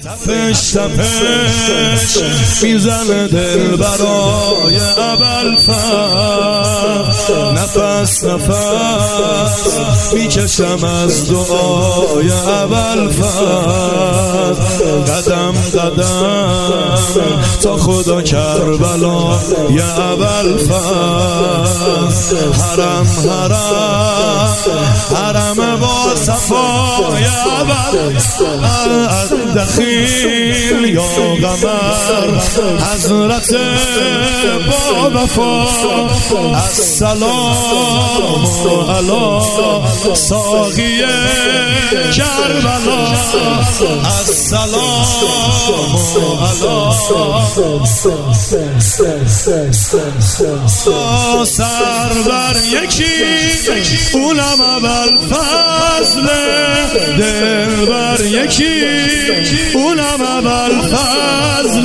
تپش تپش میزنه دل برای ابوالفضل، نفس نفس میکشم از دعای ابوالفضل، قدم قدم تا خدا کربلا یا ابوالفضل، حرم حرم حرم با صفا یا ابوالفضل، دخیل یا قمر حضرت با وفا، السلام علی ساقی کربلا، السلام علی سر بر یکی اونم ابوالفضل، دل بر یکی اونم ابوالفضل،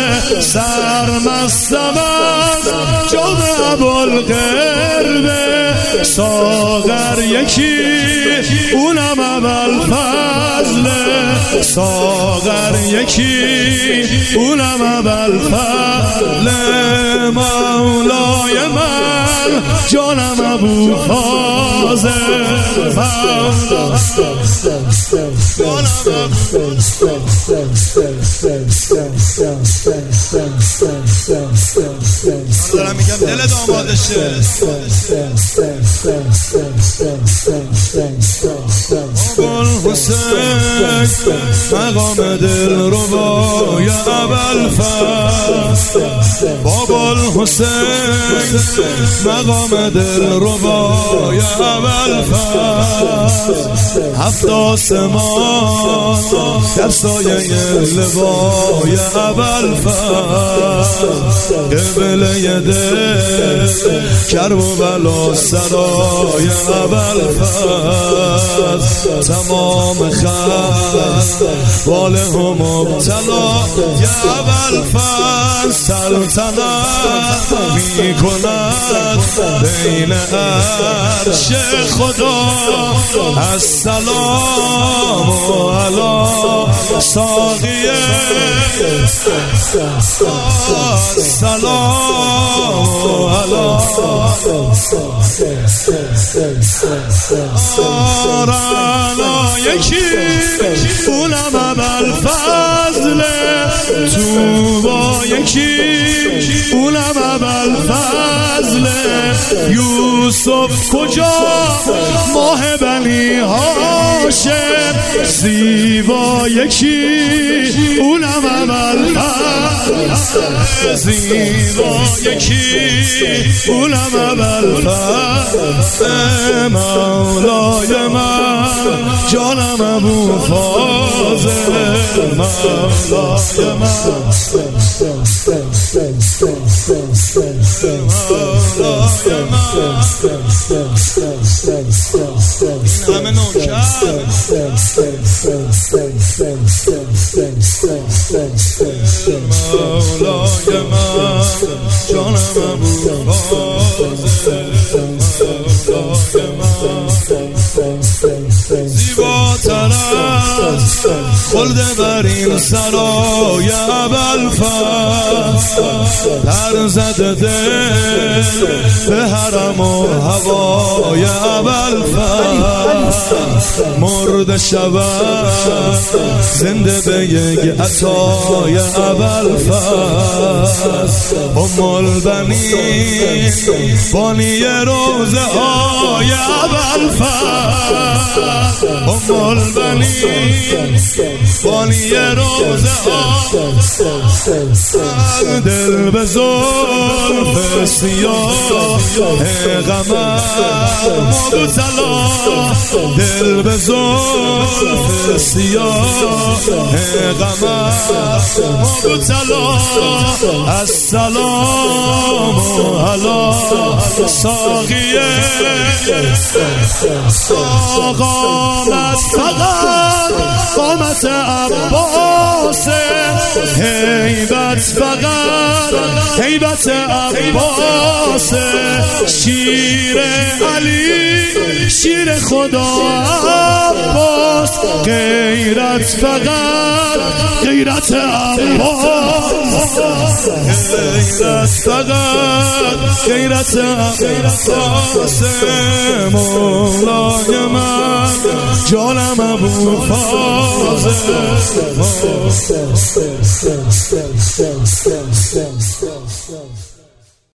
سرمستم از جام ابوالقرب، ساغر یکی اونم ابوالفضل، ساغر یکی اونم ابوالفضل، مولای من جانم ابوالفاضل، دارم میگم دل دامادشه، ابوالحسین مقام دل ربا یا ابوالفضل، بابا الحسین مقام دل ربا یا ابوالفضل، هفت آسمان در سایه لوا یا ابوالفضل، قبله دل کرب و بلا سرا یا ابوالفضل، تمام خلق واله و مبتلا یا ابوالفضل، سلطنت می کند بین عرش خدا، السلام علی ساقی، السلام علی آرانا یکی اونم ابوالفضل، تو با یکی اونم ابوالفضل، یوسف کجا ماه بنی هاشم، زیبا یکی اونم ابوالفضل، زیبا یکی اونم ابوالفضل، مولای من جانم ابوالفاضل، مولای من همه نوکر مولای من جانم ابوالفاضل، مولای من زیباتر از خلد بر این سرای ابوالفضل، در زده دل به حرم و هوای ابوالفضل، مرده شود زنده به یک عطای ابوالفضل، ام البنین بانی روزه های ابوالفضل، ام البنین بانی روزه های، دل به زلف سیاه قمر مبتلا، دل به زلف سیاه قمر مبتلا، السلام علی ساقی، قامت فقط قامت عباس، هیبت فقط هیبت عباس، شیر علی شیر خدا عباس، غیرت فقط غیرت عباس، غیرت فقط غیرت عباس، مولای من جانم ابو فاضل.